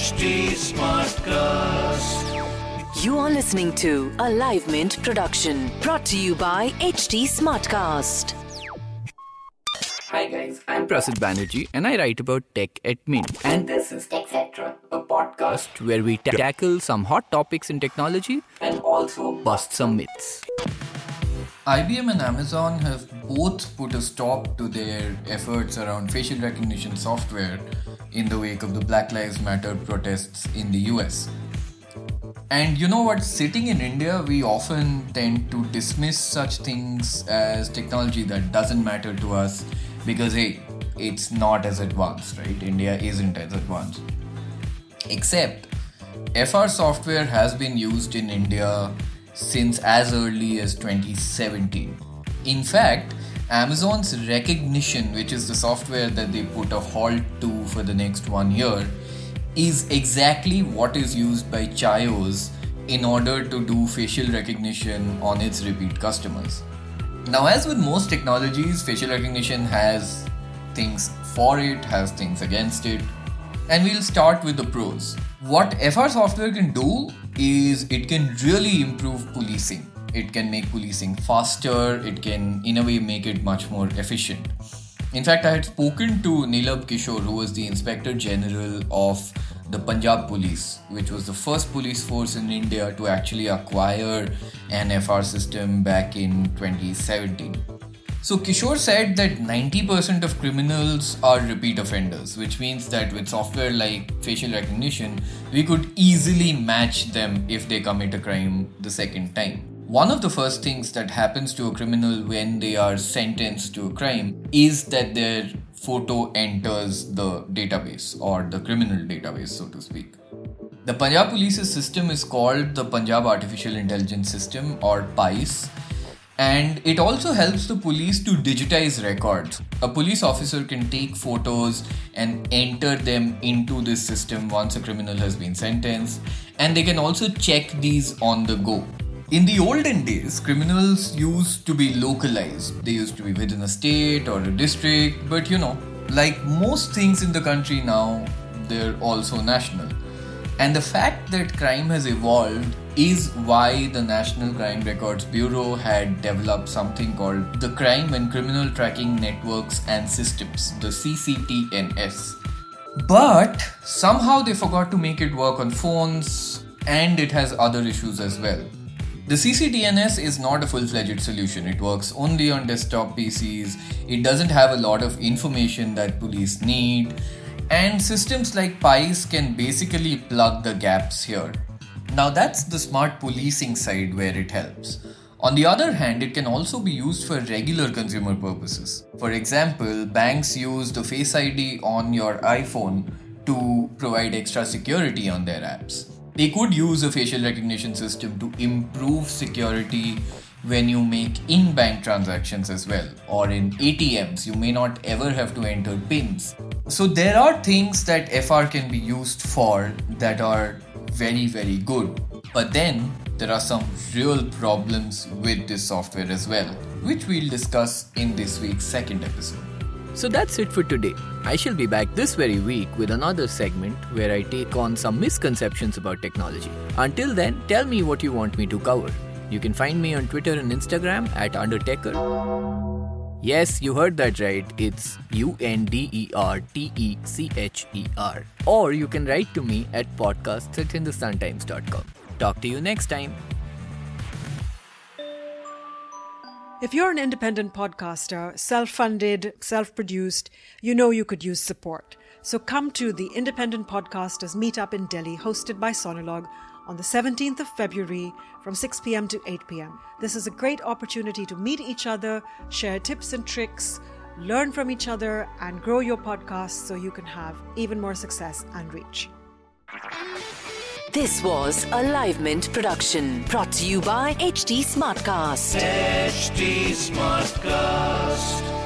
HT Smartcast. You are listening to a Live Mint production brought to you by HT Smartcast. Hi guys, I'm Prasid Banerjee and I write about tech at Mint. And this is TechCetera, a podcast Where we tackle some hot topics in technology and also bust some myths. IBM and Amazon have both put a stop to their efforts around facial recognition software in the wake of the Black Lives Matter protests in the US. And you know what, sitting in India, we often tend to dismiss such things as technology that doesn't matter to us because, hey, it's not as advanced, right? India isn't as advanced. Except, FR software has been used in India since as early as 2017. In fact, Amazon's Rekognition, which is the software that they put a halt to for the next 1 year, is exactly what is used by Chaayos in order to do facial recognition on its repeat customers. Now, as with most technologies, facial recognition has things for it, has things against it, and we'll start with the pros. What FR software can do is it can really improve policing. It can make policing faster, it can in a way make it much more efficient. In fact, I had spoken to Nilab Kishore, who was the Inspector General of the Punjab Police, which was the first police force in India to actually acquire an FR system back in 2017. So Kishore said that 90% of criminals are repeat offenders, which means that with software like facial recognition, we could easily match them if they commit a crime the second time. One of the first things that happens to a criminal when they are sentenced to a crime is that their photo enters the database or the criminal database, so to speak. The Punjab Police's system is called the Punjab Artificial Intelligence System, or PAIS, and it also helps the police to digitize records. A police officer can take photos and enter them into this system once a criminal has been sentenced, and they can also check these on the go. In the olden days, criminals used to be localized. They used to be within a state or a district, but like most things in the country now, they're also national. And the fact that crime has evolved is why the National Crime Records Bureau had developed something called the Crime and Criminal Tracking Networks and Systems, the CCTNS. But somehow they forgot to make it work on phones, and it has other issues as well. The CCTNS is not a full-fledged solution. It works only on desktop PCs. It doesn't have a lot of information that police need. And systems like PAIS can basically plug the gaps here. Now that's the smart policing side where it helps. On the other hand, it can also be used for regular consumer purposes. For example, banks use the Face ID on your iPhone to provide extra security on their apps. They could use a facial recognition system to improve security when you make in-bank transactions as well. Or in ATMs, you may not ever have to enter PINs. So there are things that FR can be used for that are very, very good. But then there are some real problems with this software as well, which we'll discuss in this week's second episode. So that's it for today. I shall be back this very week with another segment where I take on some misconceptions about technology. Until then, tell me what you want me to cover. You can find me on Twitter and Instagram at Undertaker. Yes, you heard that right. It's UNDERTECHER. Or you can write to me at podcasts@hindustantimes.com. Talk to you next time. If you're an independent podcaster, self-funded, self-produced, you could use support. So come to the Independent Podcasters Meetup in Delhi, hosted by Sonolog, on the 17th of February from 6 p.m. to 8 p.m. This is a great opportunity to meet each other, share tips and tricks, learn from each other, and grow your podcast so you can have even more success and reach. This was a Live Mint production brought to you by HT Smartcast. HT Smartcast.